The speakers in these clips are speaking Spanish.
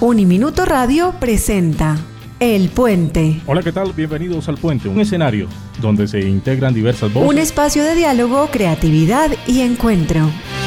Uniminuto Radio presenta El Puente. Hola, ¿qué tal? Bienvenidos al Puente, un escenario donde se integran diversas voces. Un espacio de diálogo, creatividad y encuentro.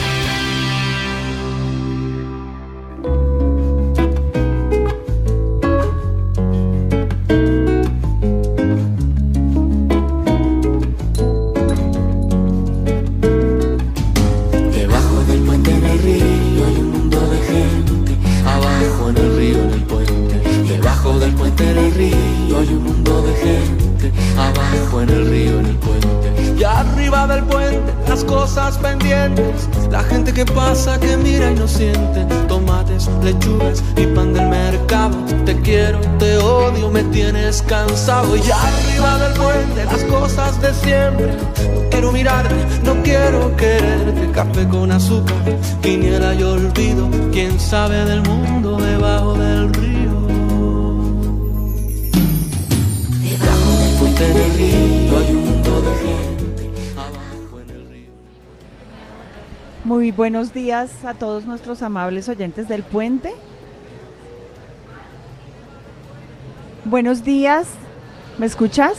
Pendientes, la gente que pasa, que mira y no siente, tomates, lechugas y pan del mercado. Te quiero, te odio, me tienes cansado. Y arriba del puente las cosas de siempre. No quiero mirarte, no quiero quererte. Café con azúcar, quiniela y olvido. Quién sabe del mundo debajo del río. Debajo del puente del río hay un mundo de gente. Muy buenos días a todos nuestros amables oyentes del Puente. Buenos días, ¿me escuchas?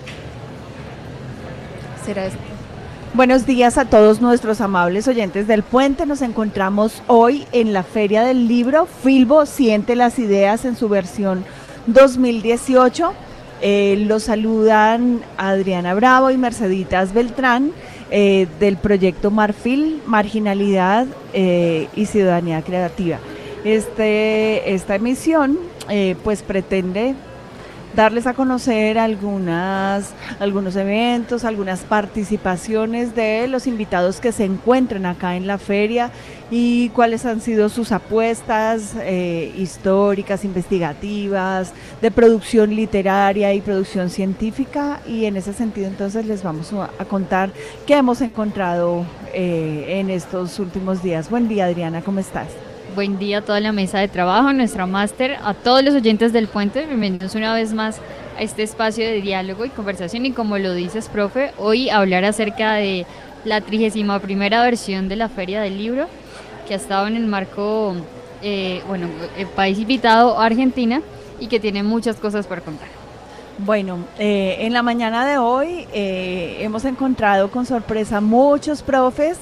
¿Será esto? Buenos días a todos nuestros amables oyentes del Puente. Nos encontramos hoy en la Feria del Libro. Filbo siente las ideas en su versión 2018. Los saludan Adriana Bravo y Merceditas Beltrán. Del proyecto Marfil, Marginalidad y Ciudadanía Creativa. Esta emisión pues pretende darles a conocer algunos eventos, algunas participaciones de los invitados que se encuentran acá en la feria y cuáles han sido sus apuestas históricas, investigativas, de producción literaria y producción científica, y en ese sentido entonces les vamos a contar qué hemos encontrado en estos últimos días. Buen día, Adriana, ¿cómo estás? Buen día a toda la mesa de trabajo, nuestra máster, a todos los oyentes del Puente. Bienvenidos una vez más a este espacio de diálogo y conversación. Y como lo dices, profe, hoy hablar acerca de la 31ª versión de la Feria del Libro, que ha estado en el marco, el país invitado, Argentina, y que tiene muchas cosas por contar. Bueno, en la mañana de hoy hemos encontrado con sorpresa muchos profes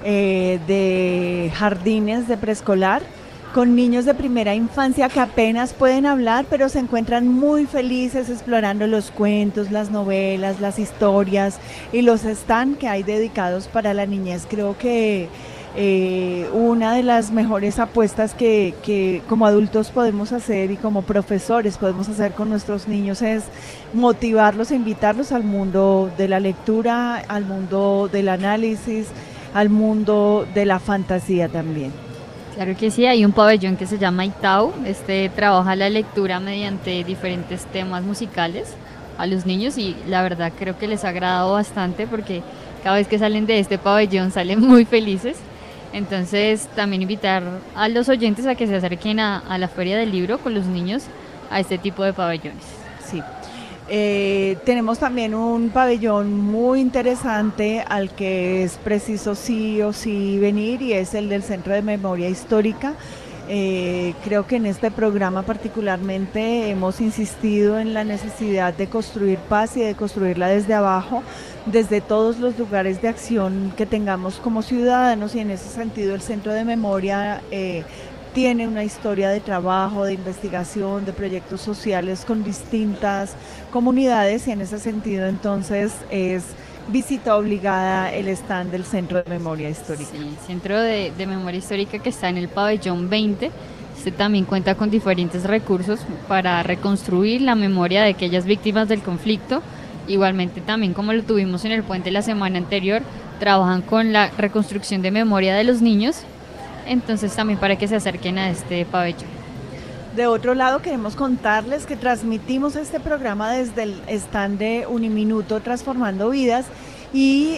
de jardines de preescolar, con niños de primera infancia que apenas pueden hablar, pero se encuentran muy felices explorando los cuentos, las novelas, las historias y los stands que hay dedicados para la niñez. Creo que una de las mejores apuestas que como adultos podemos hacer y como profesores podemos hacer con nuestros niños es motivarlos e invitarlos al mundo de la lectura, al mundo del análisis, al mundo de la fantasía también. Claro que sí, hay un pabellón que se llama Itau. Trabaja la lectura mediante diferentes temas musicales a los niños, y la verdad creo que les ha agradado bastante, porque cada vez que salen de este pabellón salen muy felices. Entonces también invitar a los oyentes a que se acerquen a la Feria del Libro con los niños a este tipo de pabellones. Sí. Tenemos también un pabellón muy interesante al que es preciso sí o sí venir, y es el del Centro de Memoria Histórica. Creo que en este programa particularmente hemos insistido en la necesidad de construir paz y de construirla desde abajo, desde todos los lugares de acción que tengamos como ciudadanos, y en ese sentido el Centro de Memoria tiene una historia de trabajo, de investigación, de proyectos sociales con distintas comunidades, y en ese sentido entonces es visita obligada el stand del Centro de Memoria Histórica. Sí, Centro de Memoria Histórica, que está en el pabellón 20. También cuenta con diferentes recursos para reconstruir la memoria de aquellas víctimas del conflicto. Igualmente, también como lo tuvimos en el Puente la semana anterior, trabajan con la reconstrucción de memoria de los niños. Entonces también para que se acerquen a este pabellón. De otro lado, queremos contarles que transmitimos este programa desde el stand de Uniminuto Transformando Vidas, y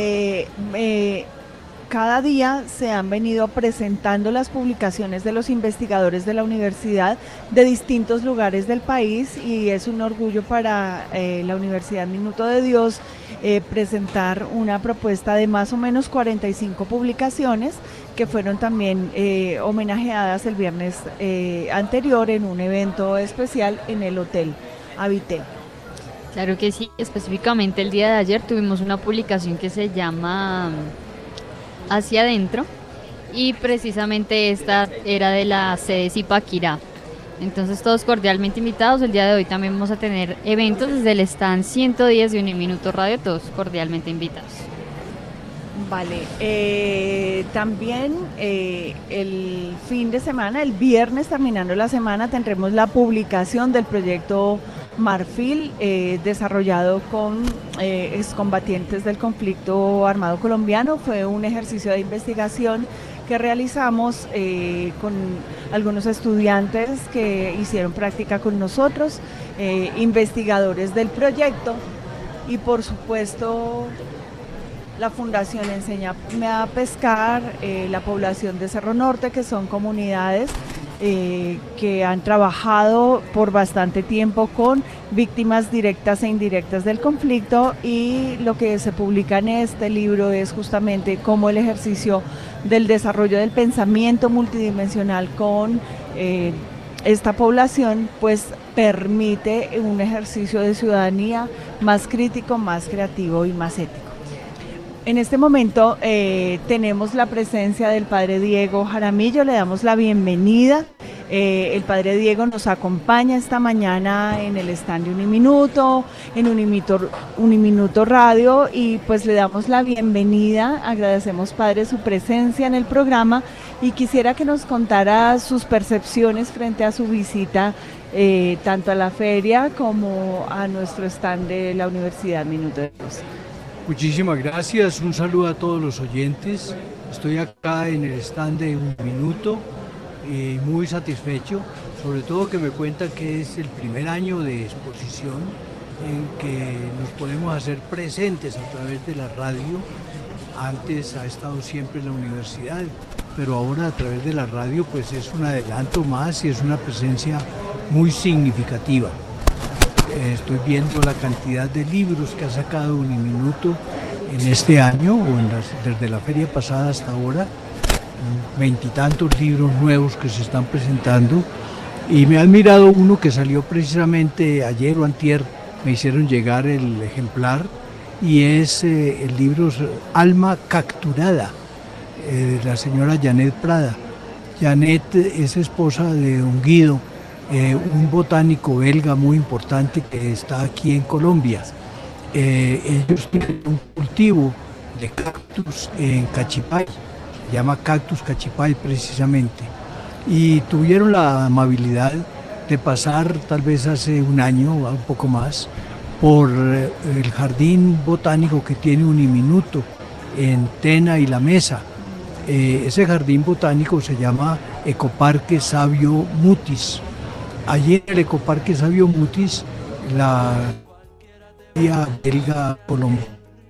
cada día se han venido presentando las publicaciones de los investigadores de la universidad de distintos lugares del país, y es un orgullo para la Universidad Minuto de Dios presentar una propuesta de más o menos 45 publicaciones que fueron también homenajeadas el viernes anterior en un evento especial en el Hotel Habité. Claro que sí, específicamente el día de ayer tuvimos una publicación que se llama Hacia Adentro, y precisamente esta era de la sede Zipaquirá. Entonces todos cordialmente invitados. El día de hoy también vamos a tener eventos desde el stand 110 de Uniminuto Radio, todos cordialmente invitados. Vale, también el fin de semana, el viernes terminando la semana, tendremos la publicación del proyecto Marfil, desarrollado con excombatientes del conflicto armado colombiano. Fue un ejercicio de investigación que realizamos con algunos estudiantes que hicieron práctica con nosotros, investigadores del proyecto, y por supuesto la Fundación Enséñame a Pescar, la población de Cerro Norte, que son comunidades que han trabajado por bastante tiempo con víctimas directas e indirectas del conflicto, y lo que se publica en este libro es justamente cómo el ejercicio del desarrollo del pensamiento multidimensional con esta población pues permite un ejercicio de ciudadanía más crítico, más creativo y más ético. En este momento tenemos la presencia del Padre Diego Jaramillo, le damos la bienvenida. El Padre Diego nos acompaña esta mañana en el stand de Uniminuto, en Uniminuto Radio, y pues le damos la bienvenida. Agradecemos, Padre, su presencia en el programa, y quisiera que nos contara sus percepciones frente a su visita tanto a la feria como a nuestro stand de la Universidad Minuto de Dios. Muchísimas gracias, un saludo a todos los oyentes. Estoy acá en el stand de Uniminuto, muy satisfecho, sobre todo que me cuentan que es el primer año de exposición en que nos podemos hacer presentes a través de la radio. Antes ha estado siempre en la universidad, pero ahora a través de la radio pues es un adelanto más y es una presencia muy significativa. Estoy viendo la cantidad de libros que ha sacado Uniminuto en este año, o desde la feria pasada hasta ahora, 20 y tantos libros nuevos que se están presentando, y me ha admirado uno que salió precisamente ayer o antier, me hicieron llegar el ejemplar, y es el libro Alma Capturada, de la señora Janet Prada. Janet es esposa de don Guido, un botánico belga muy importante que está aquí en Colombia. Ellos tienen un cultivo de cactus en Cachipay, se llama Cactus Cachipay precisamente, y tuvieron la amabilidad de pasar tal vez hace un año o un poco más por el jardín botánico que tiene Uniminuto en Tena y La Mesa. Ese jardín botánico se llama Ecoparque Sabio Mutis. Allí en el Ecoparque Sabio Mutis, la belga colombiana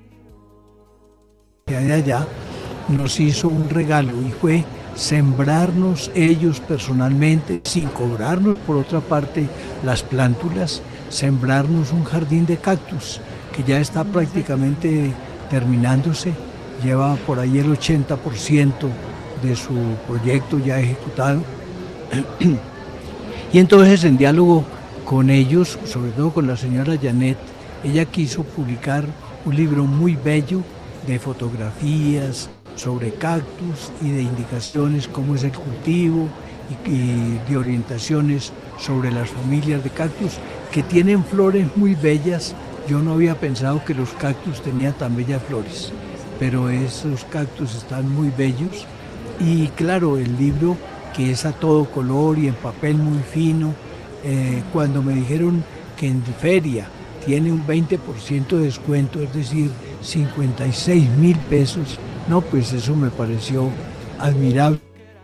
de allá nos hizo un regalo, y fue sembrarnos ellos personalmente, sin cobrarnos por otra parte las plántulas, sembrarnos un jardín de cactus que ya está prácticamente terminándose, lleva por ahí el 80% de su proyecto ya ejecutado. Y entonces, en diálogo con ellos, sobre todo con la señora Janet, ella quiso publicar un libro muy bello de fotografías sobre cactus y de indicaciones cómo es el cultivo y de orientaciones sobre las familias de cactus que tienen flores muy bellas. Yo no había pensado que los cactus tenían tan bellas flores, pero esos cactus están muy bellos. Y claro, el libro, que es a todo color y en papel muy fino, cuando me dijeron que en feria tiene un 20% de descuento, es decir, 56.000 pesos, no, pues eso me pareció admirable.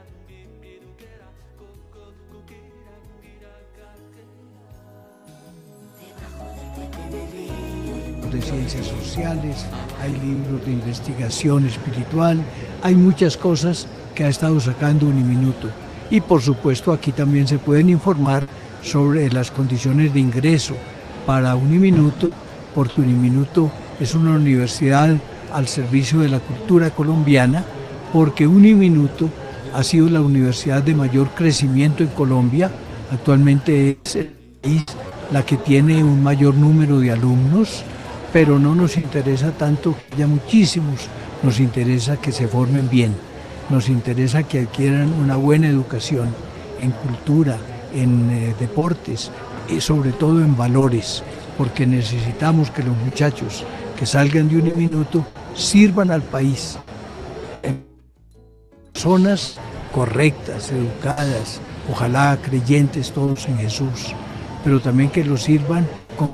De ciencias sociales, hay libros de investigación espiritual, hay muchas cosas que ha estado sacando Uniminuto. Y por supuesto aquí también se pueden informar sobre las condiciones de ingreso para Uniminuto, porque Uniminuto es una universidad al servicio de la cultura colombiana, porque Uniminuto ha sido la universidad de mayor crecimiento en Colombia. Actualmente es el país la que tiene un mayor número de alumnos, pero no nos interesa tanto que haya muchísimos, nos interesa que se formen bien, nos interesa que adquieran una buena educación en cultura, en deportes y sobre todo en valores, porque necesitamos que los muchachos que salgan de Uniminuto sirvan al país en personas correctas, educadas, ojalá creyentes todos en Jesús, pero también que los sirvan con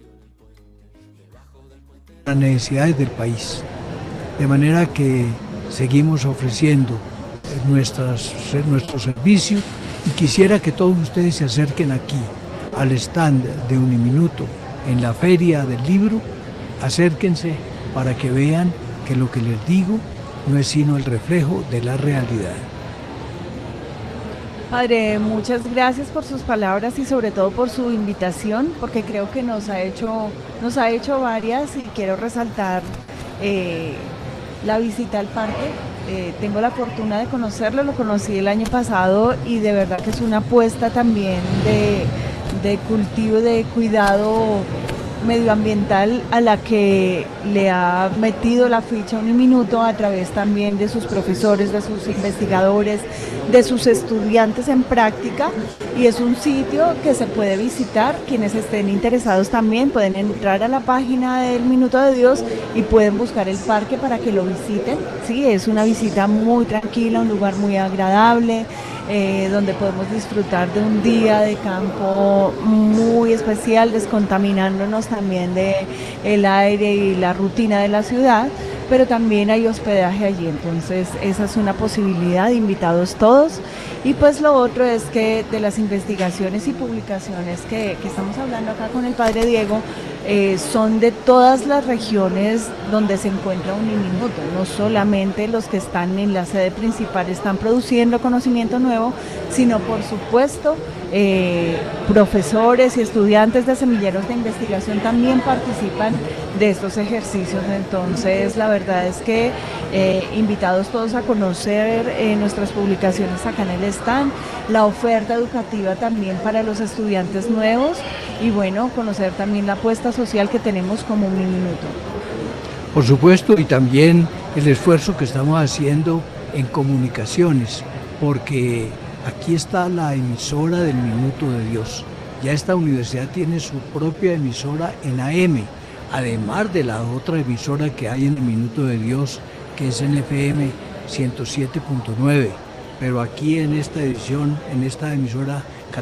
las necesidades del país. De manera que seguimos ofreciendo nuestro servicio y quisiera que todos ustedes se acerquen aquí al stand de Uniminuto en la Feria del Libro. Acérquense para que vean que lo que les digo no es sino el reflejo de la realidad. Padre, muchas gracias por sus palabras y sobre todo por su invitación, porque creo que nos ha hecho varias y quiero resaltar la visita al parque. Tengo la fortuna de conocerlo, lo conocí el año pasado y de verdad que es una apuesta también de cultivo, de cuidado medioambiental a la que le ha metido la ficha Uniminuto a través también de sus profesores, de sus investigadores, de sus estudiantes en práctica, y es un sitio que se puede visitar. Quienes estén interesados también pueden entrar a la página del Minuto de Dios y pueden buscar el parque para que lo visiten. Sí, es una visita muy tranquila, un lugar muy agradable, donde podemos disfrutar de un día de campo muy especial, descontaminándonos también de el aire y la rutina de la ciudad, pero también hay hospedaje allí, entonces esa es una posibilidad, invitados todos. Y pues lo otro es que de las investigaciones y publicaciones que estamos hablando acá con el Padre Diego, son de todas las regiones donde se encuentra Uniminuto, no solamente los que están en la sede principal están produciendo conocimiento nuevo, sino por supuesto profesores y estudiantes de semilleros de investigación también participan de estos ejercicios. Entonces la verdad es que invitados todos a conocer nuestras publicaciones acá en el stand, la oferta educativa también para los estudiantes nuevos y bueno, conocer también la apuesta social que tenemos como Uniminuto. Por supuesto, y también el esfuerzo que estamos haciendo en comunicaciones, porque aquí está la emisora del Minuto de Dios. Ya esta universidad tiene su propia emisora en AM, además de la otra emisora que hay en el Minuto de Dios, que es en FM 107.9. Pero aquí en esta edición, en esta emisora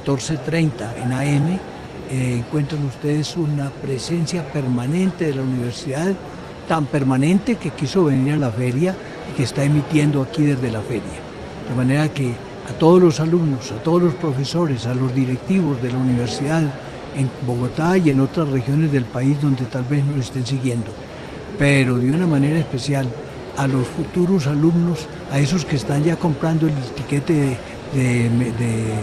1430 en AM, encuentran ustedes una presencia permanente de la universidad, tan permanente que quiso venir a la feria y que está emitiendo aquí desde la feria. De manera que a todos los alumnos, a todos los profesores, a los directivos de la universidad en Bogotá y en otras regiones del país donde tal vez nos estén siguiendo, pero de una manera especial a los futuros alumnos, a esos que están ya comprando el tiquete de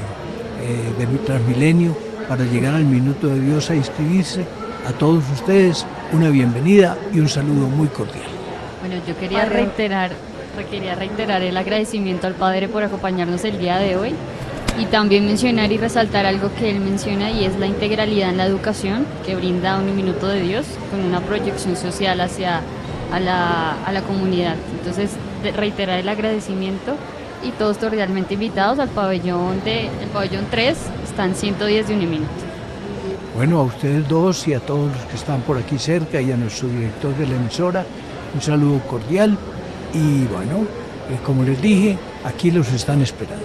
Transmilenio para llegar al Minuto de Dios a inscribirse, a todos ustedes una bienvenida y un saludo muy cordial. Bueno, yo quería reiterar el agradecimiento al Padre por acompañarnos el día de hoy y también mencionar y resaltar algo que él menciona, y es la integralidad en la educación que brinda Uniminuto de Dios con una proyección social hacia a la comunidad. Entonces, reiterar el agradecimiento y todos cordialmente invitados al pabellón 3, están 110 de Uniminuto. Bueno, a ustedes dos y a todos los que están por aquí cerca y a nuestro director de la emisora, un saludo cordial y bueno, como les dije, aquí los están esperando.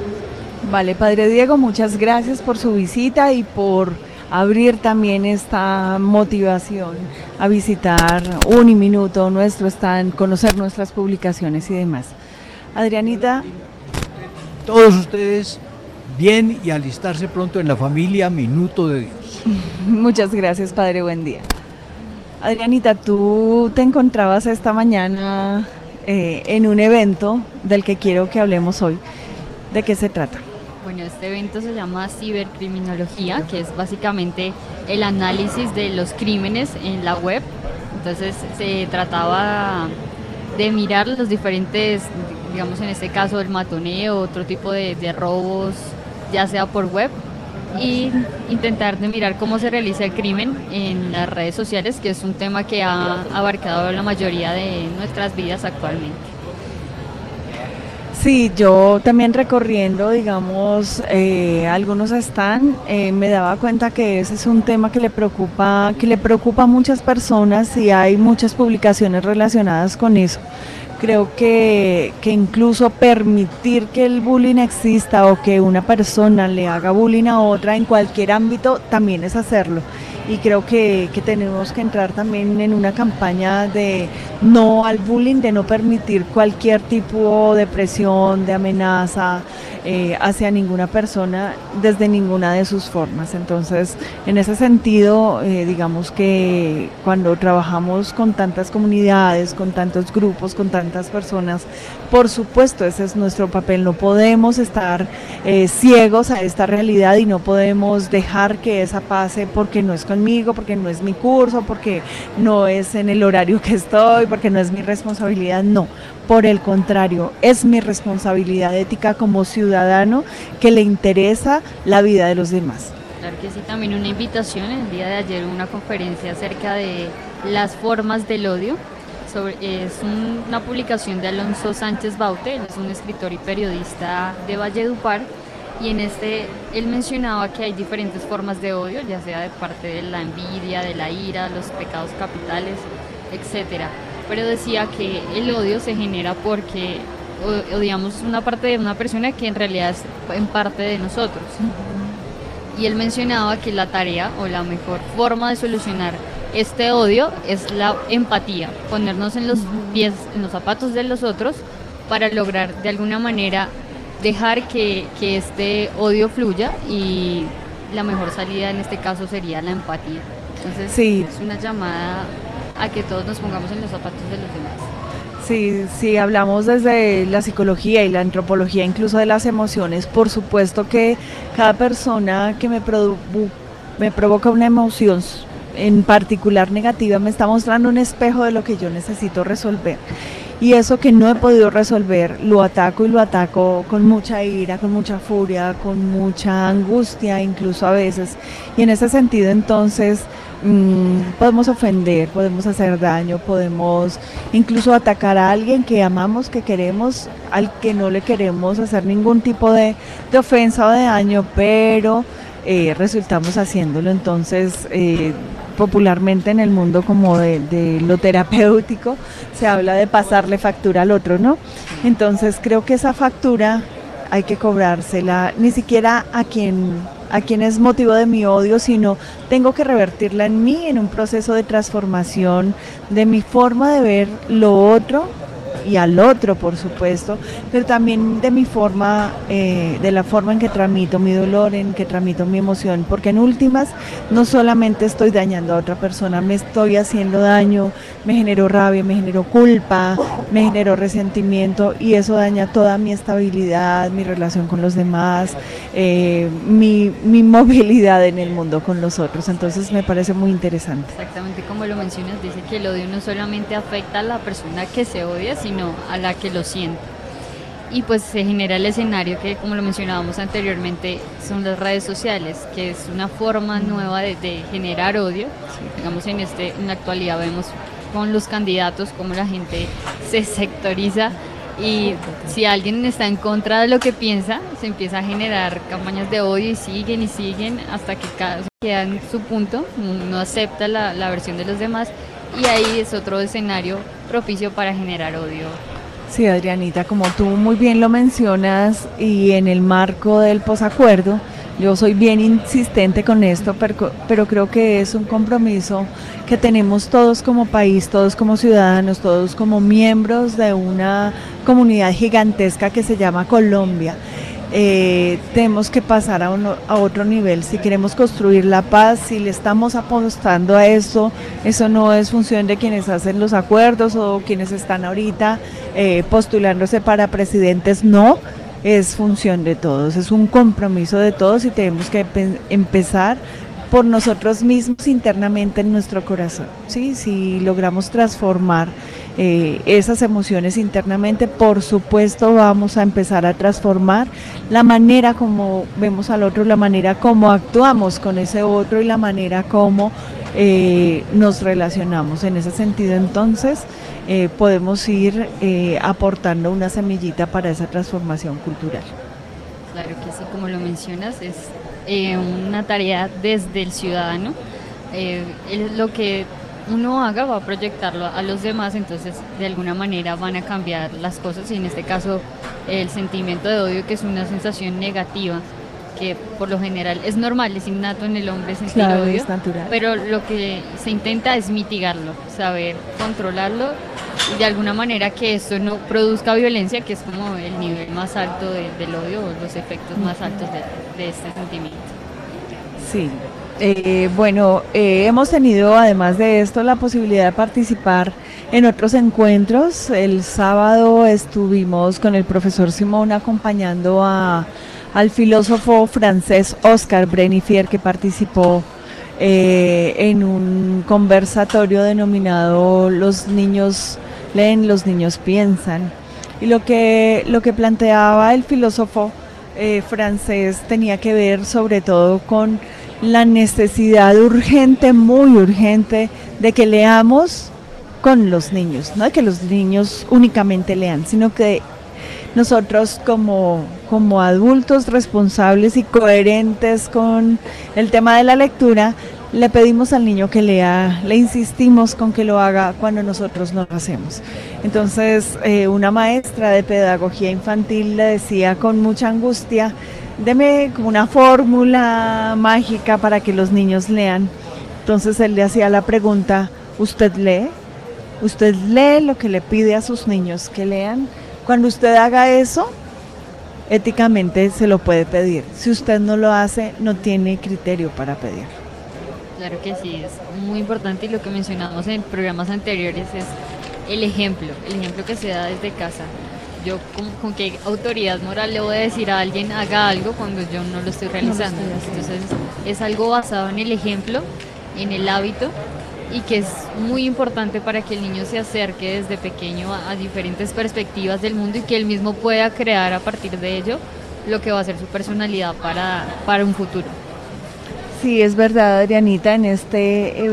Vale, Padre Diego, muchas gracias por su visita y por abrir también esta motivación a visitar Uniminuto, nuestro stand, conocer nuestras publicaciones y demás. Adrianita. Todos ustedes bien y alistarse pronto en la familia Minuto de Dios. Muchas gracias, Padre, buen día. Adrianita, tú te encontrabas esta mañana en un evento del que quiero que hablemos hoy. ¿De qué se trata? Bueno, este evento se llama Cibercriminología, que es básicamente el análisis de los crímenes en la web. Entonces se trataba de mirar los diferentes digamos en este caso el matoneo, otro tipo de robos, ya sea por web, y intentar de mirar cómo se realiza el crimen en las redes sociales, que es un tema que ha abarcado la mayoría de nuestras vidas actualmente. Sí, yo también recorriendo, digamos, algunos están, me daba cuenta que ese es un tema que le preocupa a muchas personas y hay muchas publicaciones relacionadas con eso. Creo que incluso permitir que el bullying exista o que una persona le haga bullying a otra en cualquier ámbito también es hacerlo. Y creo que tenemos que entrar también en una campaña de no al bullying, de no permitir cualquier tipo de presión, de amenaza hacia ninguna persona desde ninguna de sus formas. Entonces, en ese sentido, digamos que cuando trabajamos con tantas comunidades, con tantos grupos, con tantas personas, por supuesto, ese es nuestro papel. No podemos estar ciegos a esta realidad y no podemos dejar que esa pase porque no es conmigo, porque no es mi curso, porque no es en el horario que estoy, porque no es mi responsabilidad. No, por el contrario, es mi responsabilidad ética como ciudadano que le interesa la vida de los demás. Claro que sí, también una invitación el día de ayer, una conferencia acerca de las formas del odio. Es una publicación de Alonso Sánchez Baute, él es un escritor y periodista de Valledupar, y en él mencionaba que hay diferentes formas de odio, ya sea de parte de la envidia, de la ira, los pecados capitales, etcétera. Pero decía que el odio se genera porque odiamos una parte de una persona que en realidad es en parte de nosotros. Y él mencionaba que la tarea o la mejor forma de solucionar este odio es la empatía, ponernos en los pies, en los zapatos de los otros para lograr de alguna manera dejar que este odio fluya, y la mejor salida en este caso sería la empatía. Entonces sí, es una llamada a que todos nos pongamos en los zapatos de los demás. Sí, hablamos desde la psicología y la antropología, incluso de las emociones. Por supuesto que cada persona que me provoca una emoción en particular negativa me está mostrando un espejo de lo que yo necesito resolver. Y eso que no he podido resolver, lo ataco y lo ataco con mucha ira, con mucha furia, con mucha angustia, incluso a veces. Y en ese sentido, entonces, podemos ofender, podemos hacer daño, podemos incluso atacar a alguien que amamos, que queremos, al que no le queremos hacer ningún tipo de ofensa o de daño, pero resultamos haciéndolo. Entonces, popularmente en el mundo como de lo terapéutico se habla de pasarle factura al otro, ¿no? Entonces creo que esa factura hay que cobrársela, ni siquiera a quien es motivo de mi odio, sino tengo que revertirla en mí, en un proceso de transformación de mi forma de ver lo otro y al otro, por supuesto, pero también de mi forma, de la forma en que tramito mi dolor, en que tramito mi emoción, porque en últimas no solamente estoy dañando a otra persona, me estoy haciendo daño, me genero rabia, me genero culpa, me genero resentimiento, y eso daña toda mi estabilidad, mi relación con los demás, mi movilidad en el mundo con los otros. Entonces me parece muy interesante. Exactamente como lo mencionas, dice que el odio no solamente afecta a la persona que se odia, sino a la que lo siente. Y pues se genera el escenario que, como lo mencionábamos anteriormente, son las redes sociales, que es una forma nueva de generar odio. Digamos, en la actualidad vemos con los candidatos cómo la gente se sectoriza, y si alguien está en contra de lo que piensa, se empieza a generar campañas de odio y siguen hasta que queda en su punto, no acepta la versión de los demás, y ahí es otro escenario propicio para generar odio. Sí, Adrianita, como tú muy bien lo mencionas, y en el marco del posacuerdo, yo soy bien insistente con esto, pero creo que es un compromiso que tenemos todos como país, todos como ciudadanos, todos como miembros de una comunidad gigantesca que se llama Colombia. Tenemos que pasar a otro nivel. Si queremos construir la paz, si le estamos apostando a eso no es función de quienes hacen los acuerdos o quienes están ahorita postulándose para presidentes, no, es función de todos, es un compromiso de todos, y tenemos que empezar por nosotros mismos internamente en nuestro corazón, ¿sí? Si logramos transformar esas emociones internamente. Por supuesto vamos a empezar a transformar la manera como vemos al otro, la manera como actuamos con ese otro y la manera como nos relacionamos. En ese sentido, entonces, podemos ir aportando una semillita para esa transformación cultural. Claro que sí, como lo mencionas, es una tarea desde el ciudadano. Lo que uno haga va a proyectarlo a los demás, entonces de alguna manera van a cambiar las cosas, y en este caso el sentimiento de odio, que es una sensación negativa, que por lo general es normal, es innato en el hombre sentir odio, es natural. pero lo que se intenta es mitigarlo, saber controlarlo y de alguna manera que esto no produzca violencia, que es como el nivel más alto del odio, o los efectos más altos de este sentimiento. Sí. Bueno, hemos tenido además de esto la posibilidad de participar en otros encuentros. El sábado estuvimos con el profesor Simón acompañando al filósofo francés Oscar Brenifier, que participó en un conversatorio denominado Los niños leen, los niños piensan. Y lo que planteaba el filósofo francés tenía que ver sobre todo con la necesidad urgente, muy urgente, de que leamos con los niños, no de que los niños únicamente lean, sino que nosotros como adultos responsables y coherentes con el tema de la lectura, le pedimos al niño que lea, le insistimos con que lo haga cuando nosotros no lo hacemos. Entonces, una maestra de pedagogía infantil le decía con mucha angustia: deme como una fórmula mágica para que los niños lean. Entonces él le hacía la pregunta: ¿usted lee? ¿Usted lee lo que le pide a sus niños que lean? Cuando usted haga eso, éticamente se lo puede pedir. Si usted no lo hace, no tiene criterio para pedir. Claro que sí, es muy importante, y lo que mencionamos en programas anteriores es el ejemplo que se da desde casa. Yo con qué autoridad moral le voy a decir a alguien haga algo cuando yo no lo estoy realizando. Entonces es algo basado en el ejemplo, en el hábito, y que es muy importante para que el niño se acerque desde pequeño a diferentes perspectivas del mundo, y que él mismo pueda crear a partir de ello lo que va a ser su personalidad para un futuro. Sí, es verdad, Adrianita, en este